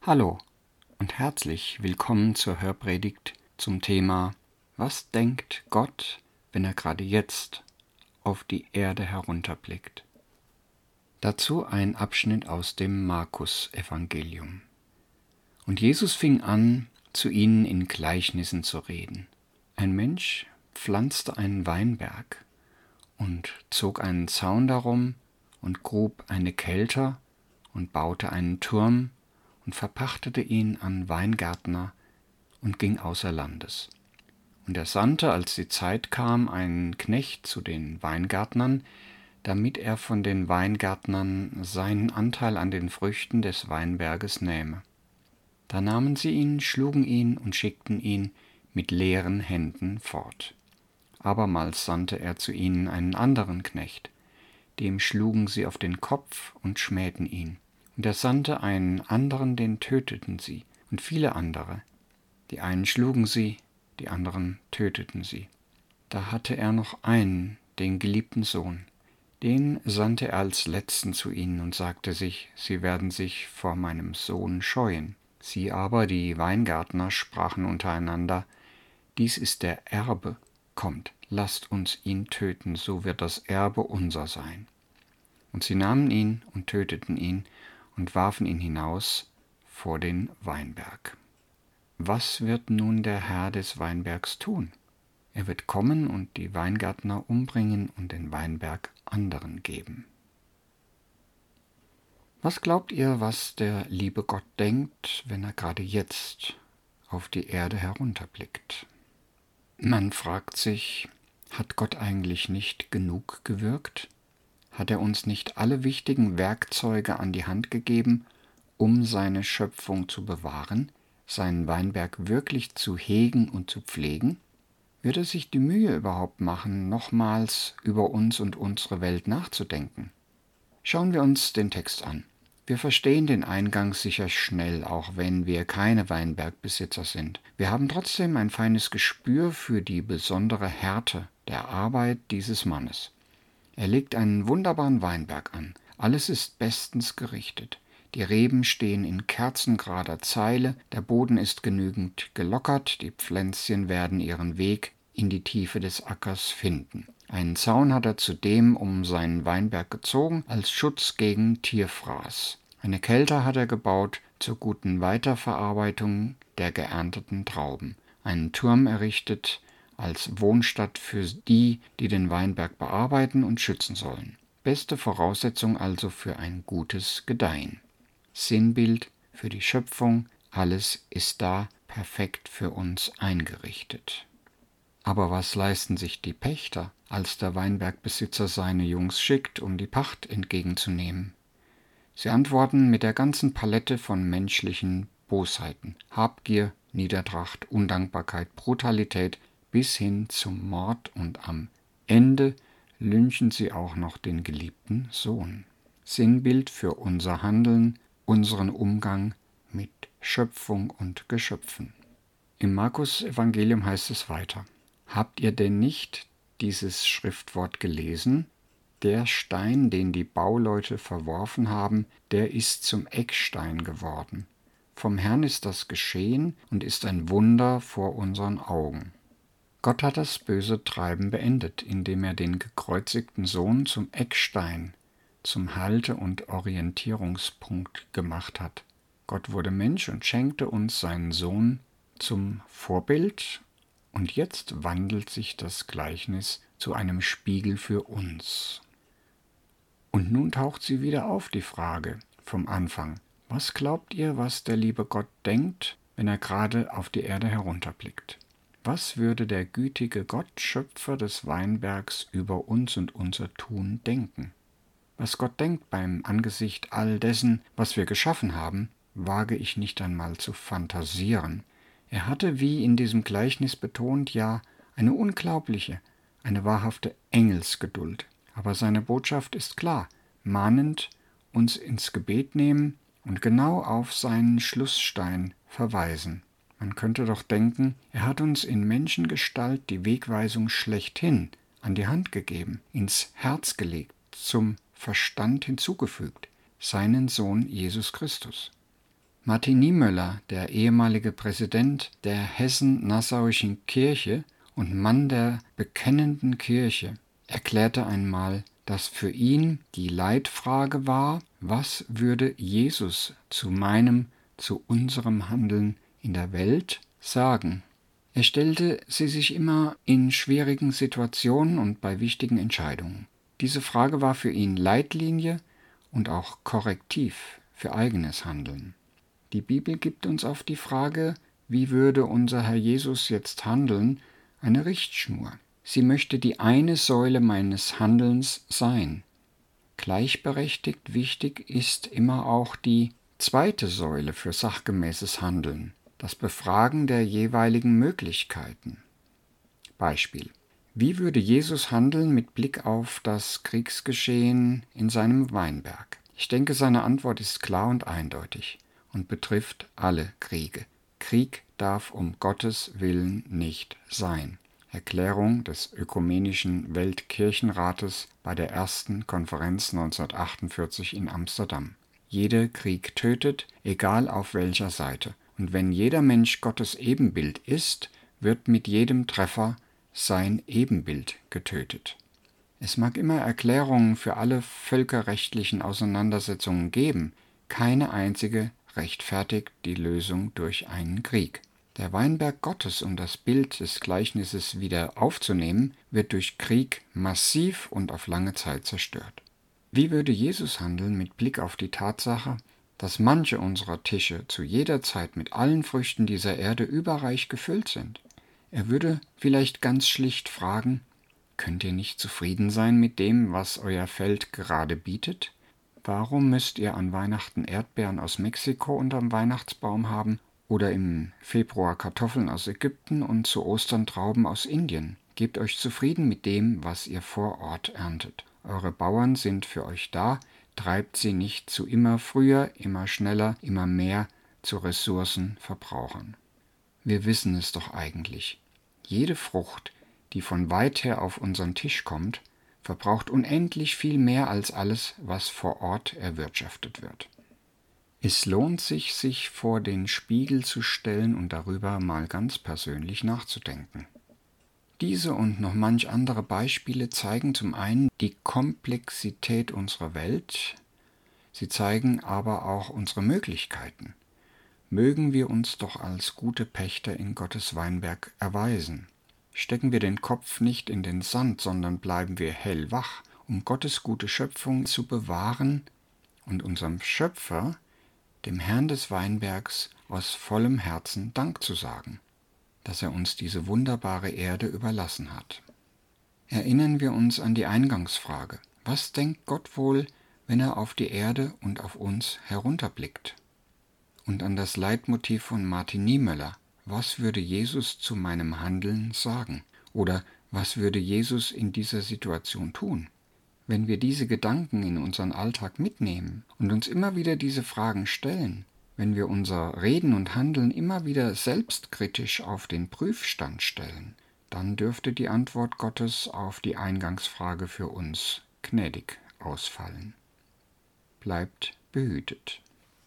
Hallo und herzlich willkommen zur Hörpredigt zum Thema Was denkt Gott, wenn er gerade jetzt auf die Erde herunterblickt? Dazu ein Abschnitt aus dem Markus-Evangelium. Und Jesus fing an, zu ihnen in Gleichnissen zu reden. Ein Mensch pflanzte einen Weinberg und zog einen Zaun darum und grub eine Kelter und baute einen Turm und verpachtete ihn an Weingärtner und ging außer Landes. Und er sandte, als die Zeit kam, einen Knecht zu den Weingärtnern, damit er von den Weingärtnern seinen Anteil an den Früchten des Weinberges nähme. Da nahmen sie ihn, schlugen ihn und schickten ihn mit leeren Händen fort. Abermals sandte er zu ihnen einen anderen Knecht, dem schlugen sie auf den Kopf und schmähten ihn. Und er sandte einen anderen, den töteten sie, und viele andere. Die einen schlugen sie, die anderen töteten sie. Da hatte er noch einen, den geliebten Sohn. Den sandte er als letzten zu ihnen und sagte sich, sie werden sich vor meinem Sohn scheuen. Sie aber, die Weingärtner, sprachen untereinander, dies ist der Erbe, kommt, lasst uns ihn töten, so wird das Erbe unser sein. Und sie nahmen ihn und töteten ihn und warfen ihn hinaus vor den Weinberg. Was wird nun der Herr des Weinbergs tun? Er wird kommen und die Weingärtner umbringen und den Weinberg anderen geben. Was glaubt ihr, was der liebe Gott denkt, wenn er gerade jetzt auf die Erde herunterblickt? Man fragt sich, hat Gott eigentlich nicht genug gewirkt? Hat er uns nicht alle wichtigen Werkzeuge an die Hand gegeben, um seine Schöpfung zu bewahren, seinen Weinberg wirklich zu hegen und zu pflegen? Wird er sich die Mühe überhaupt machen, nochmals über uns und unsere Welt nachzudenken? Schauen wir uns den Text an. Wir verstehen den Eingang sicher schnell, auch wenn wir keine Weinbergbesitzer sind. Wir haben trotzdem ein feines Gespür für die besondere Härte der Arbeit dieses Mannes. Er legt einen wunderbaren Weinberg an. Alles ist bestens gerichtet. Die Reben stehen in kerzengerader Zeile, der Boden ist genügend gelockert, die Pflänzchen werden ihren Weg in die Tiefe des Ackers finden. Einen Zaun hat er zudem um seinen Weinberg gezogen, als Schutz gegen Tierfraß. Eine Kelter hat er gebaut zur guten Weiterverarbeitung der geernteten Trauben. Einen Turm errichtet als Wohnstatt für die, die den Weinberg bearbeiten und schützen sollen. Beste Voraussetzung also für ein gutes Gedeihen. Sinnbild für die Schöpfung, alles ist da perfekt für uns eingerichtet. Aber was leisten sich die Pächter, als der Weinbergbesitzer seine Jungs schickt, um die Pacht entgegenzunehmen? Sie antworten mit der ganzen Palette von menschlichen Bosheiten: Habgier, Niedertracht, Undankbarkeit, Brutalität bis hin zum Mord, und am Ende lynchen sie auch noch den geliebten Sohn. Sinnbild für unser Handeln, unseren Umgang mit Schöpfung und Geschöpfen. Im Markus-Evangelium heißt es weiter: Habt ihr denn nicht dieses Schriftwort gelesen? Der Stein, den die Bauleute verworfen haben, der ist zum Eckstein geworden. Vom Herrn ist das geschehen und ist ein Wunder vor unseren Augen. Gott hat das böse Treiben beendet, indem er den gekreuzigten Sohn zum Eckstein, zum Halte- und Orientierungspunkt gemacht hat. Gott wurde Mensch und schenkte uns seinen Sohn zum Vorbild, und jetzt wandelt sich das Gleichnis zu einem Spiegel für uns. Und nun taucht sie wieder auf, die Frage vom Anfang. Was glaubt ihr, was der liebe Gott denkt, wenn er gerade auf die Erde herunterblickt? Was würde der gütige Gott, Schöpfer des Weinbergs, über uns und unser Tun denken? Was Gott denkt beim Angesicht all dessen, was wir geschaffen haben, wage ich nicht einmal zu fantasieren. Er hatte, wie in diesem Gleichnis betont, ja eine unglaubliche, eine wahrhafte Engelsgeduld. Aber seine Botschaft ist klar, mahnend uns ins Gebet nehmen und genau auf seinen Schlussstein verweisen. Man könnte doch denken, er hat uns in Menschengestalt die Wegweisung schlechthin an die Hand gegeben, ins Herz gelegt, zum Verstand hinzugefügt, seinen Sohn Jesus Christus. Martin Niemöller, der ehemalige Präsident der Hessen-Nassauischen Kirche und Mann der bekennenden Kirche, erklärte einmal, dass für ihn die Leitfrage war: Was würde Jesus zu unserem Handeln in der Welt sagen? Er stellte sie sich immer in schwierigen Situationen und bei wichtigen Entscheidungen. Diese Frage war für ihn Leitlinie und auch Korrektiv für eigenes Handeln. Die Bibel gibt uns auf die Frage, wie würde unser Herr Jesus jetzt handeln, eine Richtschnur. Sie möchte die eine Säule meines Handelns sein. Gleichberechtigt wichtig ist immer auch die zweite Säule für sachgemäßes Handeln, das Befragen der jeweiligen Möglichkeiten. Beispiel: Wie würde Jesus handeln mit Blick auf das Kriegsgeschehen in seinem Weinberg? Ich denke, seine Antwort ist klar und eindeutig und betrifft alle Kriege. Krieg darf um Gottes Willen nicht sein. Erklärung des Ökumenischen Weltkirchenrates bei der ersten Konferenz 1948 in Amsterdam. Jeder Krieg tötet, egal auf welcher Seite. Und wenn jeder Mensch Gottes Ebenbild ist, wird mit jedem Treffer sein Ebenbild getötet. Es mag immer Erklärungen für alle völkerrechtlichen Auseinandersetzungen geben, keine einzige rechtfertigt die Lösung durch einen Krieg. Der Weinberg Gottes, um das Bild des Gleichnisses wieder aufzunehmen, wird durch Krieg massiv und auf lange Zeit zerstört. Wie würde Jesus handeln mit Blick auf die Tatsache, dass manche unserer Tische zu jeder Zeit mit allen Früchten dieser Erde überreich gefüllt sind? Er würde vielleicht ganz schlicht fragen: Könnt ihr nicht zufrieden sein mit dem, was euer Feld gerade bietet? Warum müsst ihr an Weihnachten Erdbeeren aus Mexiko unterm Weihnachtsbaum haben oder im Februar Kartoffeln aus Ägypten und zu Ostern Trauben aus Indien? Gebt euch zufrieden mit dem, was ihr vor Ort erntet. Eure Bauern sind für euch da, treibt sie nicht zu immer früher, immer schneller, immer mehr zu Ressourcenverbrauchern. Wir wissen es doch eigentlich. Jede Frucht, die von weit her auf unseren Tisch kommt, verbraucht unendlich viel mehr als alles, was vor Ort erwirtschaftet wird. Es lohnt sich, sich vor den Spiegel zu stellen und darüber mal ganz persönlich nachzudenken. Diese und noch manch andere Beispiele zeigen zum einen die Komplexität unserer Welt, sie zeigen aber auch unsere Möglichkeiten. Mögen wir uns doch als gute Pächter in Gottes Weinberg erweisen. Stecken wir den Kopf nicht in den Sand, sondern bleiben wir hellwach, um Gottes gute Schöpfung zu bewahren und unserem Schöpfer, dem Herrn des Weinbergs, aus vollem Herzen Dank zu sagen, dass er uns diese wunderbare Erde überlassen hat. Erinnern wir uns an die Eingangsfrage: Was denkt Gott wohl, wenn er auf die Erde und auf uns herunterblickt? Und an das Leitmotiv von Martin Niemöller: Was würde Jesus zu meinem Handeln sagen? Oder was würde Jesus in dieser Situation tun? Wenn wir diese Gedanken in unseren Alltag mitnehmen und uns immer wieder diese Fragen stellen, wenn wir unser Reden und Handeln immer wieder selbstkritisch auf den Prüfstand stellen, dann dürfte die Antwort Gottes auf die Eingangsfrage für uns gnädig ausfallen. Bleibt behütet.